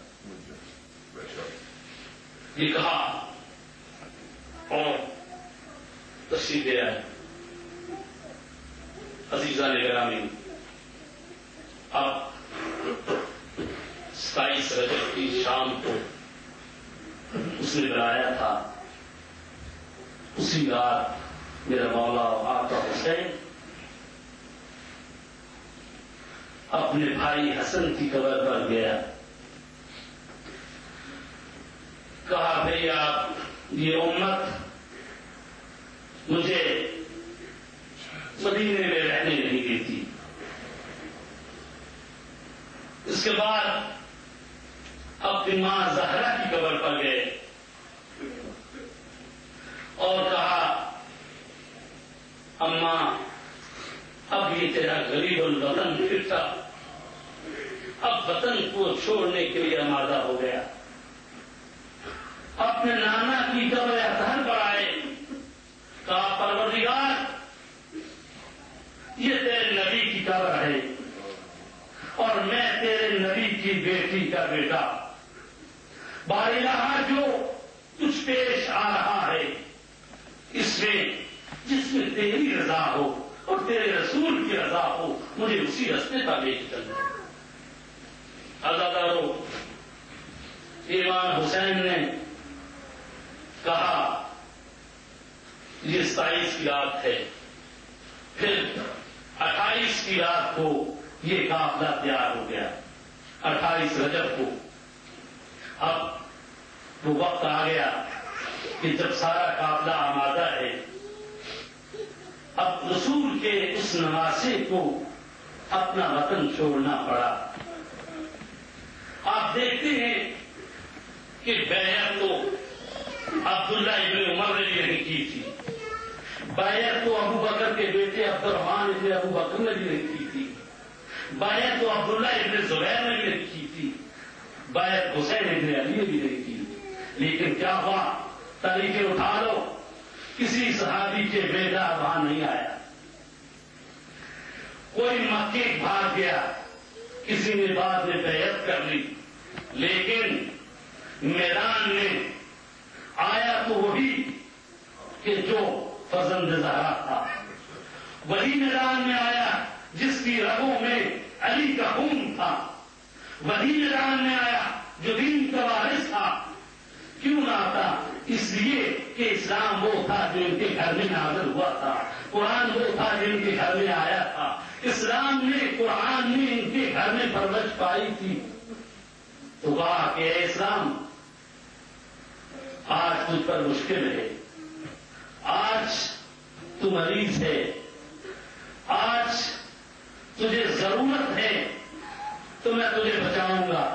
یہ کہا اور تشریف لے آئے. عزیزان گرامی, اب ستائیس رجب کی شام کو اس نے بلایا تھا. اسی رات میرا مولا آقا حسین اپنے بھائی حسن کی قبر پر گیا. کہا بھئی آپ یہ امت مجھے مدینے میں رہنے نہیں دیتی. اس کے بعد اپنی ماں زہرا کی قبر پر گئے اور کہا اماں بیٹا اب وطن کو چھوڑنے کے لیے آمادہ ہو گیا. اپنے نانا کی قبر اطہر پر آئے. کہا پروردگار یہ تیرے نبی کی قبر ہے اور میں تیرے نبی کی بیٹی کا بیٹا. بارگاہ جو کچھ پیش آ رہا ہے اس میں جس میں تیری رضا ہو اور تیرے رسول کی رضا ہو مجھے اسی رستے پر لے کے چلنا. عزادارو امام حسین نے کہا یہ ستائیس کی رات ہے. پھر اٹھائیس کی رات کو یہ قافلہ تیار ہو گیا. اٹھائیس رجب کو اب وہ وقت آ گیا کہ جب سارا قافلہ آمادہ ہے اب رسول کے اس نواسے کو اپنا وطن چھوڑنا پڑا. آپ دیکھتے ہیں کہ بیعت تو عبداللہ ابن عمر نے بھی نہیں کی تھی. بیعت تو ابو بکر کے بیٹے عبد الرحمان ابن ابو بکر نے بھی نہیں کی تھی. بیعت تو عبداللہ ابن زبیر نے بھی نہیں کی تھی. بیعت حسین ابن علی نے بھی نہیں کی. لیکن کیا ہوا؟ طریقے اٹھا لو کسی صحابی کے بیٹا وہاں نہیں آیا. کوئی مکے بھاگ گیا کسی نے بعد میں بیعت کر لی. لیکن میدان میں آیا تو وہی کہ جو فرزند زہرا تھا. وہی میدان میں آیا جس کی رگوں میں علی کا خون تھا. وہی میدان میں آیا جو دین کا وارث تھا. کیوں نہ آتا؟ اس لیے کہ اسلام وہ تھا جو ان کے گھر میں نازل ہوا تھا. قرآن وہ تھا جو ان کے گھر میں آیا تھا. اسلام نے قرآن نے ان کے گھر میں پرورش پائی تھی. تو کہا کہ اے اسلام آج تجھ پر مشکل ہے. آج تو مریض ہے. آج تجھے ضرورت ہے تو میں تجھے بچاؤں گا.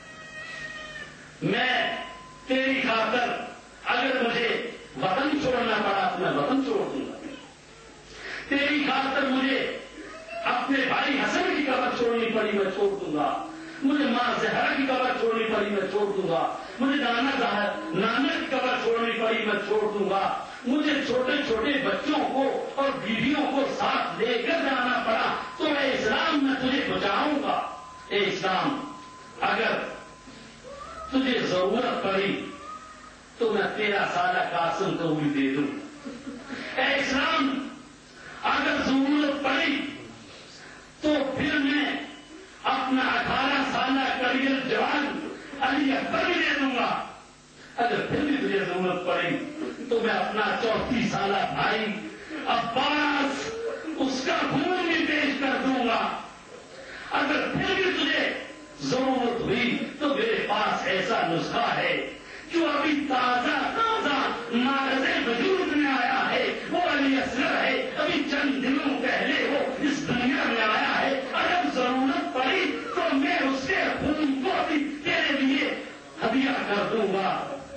میں تیری خاطر اگر مجھے وطن چھوڑنا پڑا تو میں وطن چھوڑ دوں گا. تیری خاطر مجھے اپنے بھائی حسن کی قبر چھوڑنی پڑی میں چھوڑ دوں گا. مجھے ماں زہرا کی قبر چھوڑنی پڑی میں چھوڑ دوں گا. مجھے نانا زہر نانا کی قبر چھوڑنی پڑی میں چھوڑ دوں گا. مجھے چھوٹے چھوٹے بچوں کو اور بیویوں کو ساتھ لے کر جانا پڑا تو اے اسلام میں تجھے بچاؤں گا. اے اسلام اگر تجھے ضرورت پڑی تو میں تیرہ سالہ قاسم کو بھی دے دوں. اے اسلام اگر ضرورت پڑی تو پھر میں اپنا اٹھارہ سالہ کریئر جوان علی اکبر بھی دے دوں گا. اگر پھر بھی تجھے ضرورت پڑی تو میں اپنا چوتیس سالہ بھائی عباس اس کا خون بھی پیش کر دوں گا. اگر پھر بھی تجھے ضرورت ہوئی تو میرے پاس ایسا نسخہ ہے جو ابھی تازہ تازہ مارز وجود میں آیا ہے. وہ علی اصغر ہے. ابھی چند دنوں پہلے وہ اس دنیا میں آیا ہے. اگر ضرورت پڑی تو میں اس کے خون کو بھی تیرے لیے ہدیہ کر دوں گا.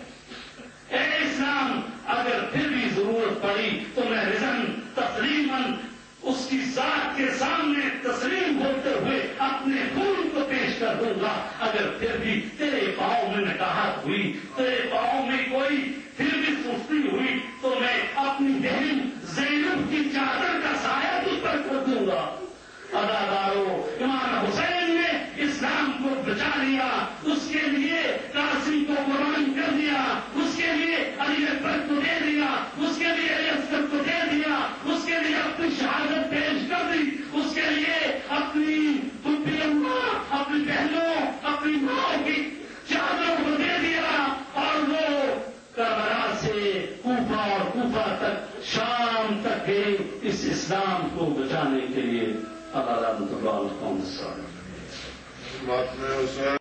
اے اسلام اگر پھر بھی ضرورت پڑی تو میں رضن تسلیماً اس کی ذات کے سامنے تسلیم ہوتے ہوئے اپنے خون کو پیش کر دوں گا. اگر پھر بھی تیرے پاؤں میں نکاحت ہوئی تیرے پاؤں میں کوئی پھر بھی سستی ہوئی تو میں اپنی بہن زینب کی چادر کا سایہ تجھ پر کر دوں گا. ادادارو امام حسین نے اسلام کو بچا لیا. اس کے لیے قاسم کو قربان کر دیا. اس کے لیے علی اکبر کو دے دیا. اس کے لیے علی اصغر کو دے دیا. اس کے لیے اپنی شہادت پیش کر دی. اس کے لیے اپنی پھپھی اماں اپنی بہنوں اپنی ماں کی چادروں کو دے دیا. اور وہ کربلا سے کوفہ اور کوفہ تک شام تک گئے اس اسلام کو بچانے کے لیے. اللہ رحمۃ اللہ علیہ وسلم.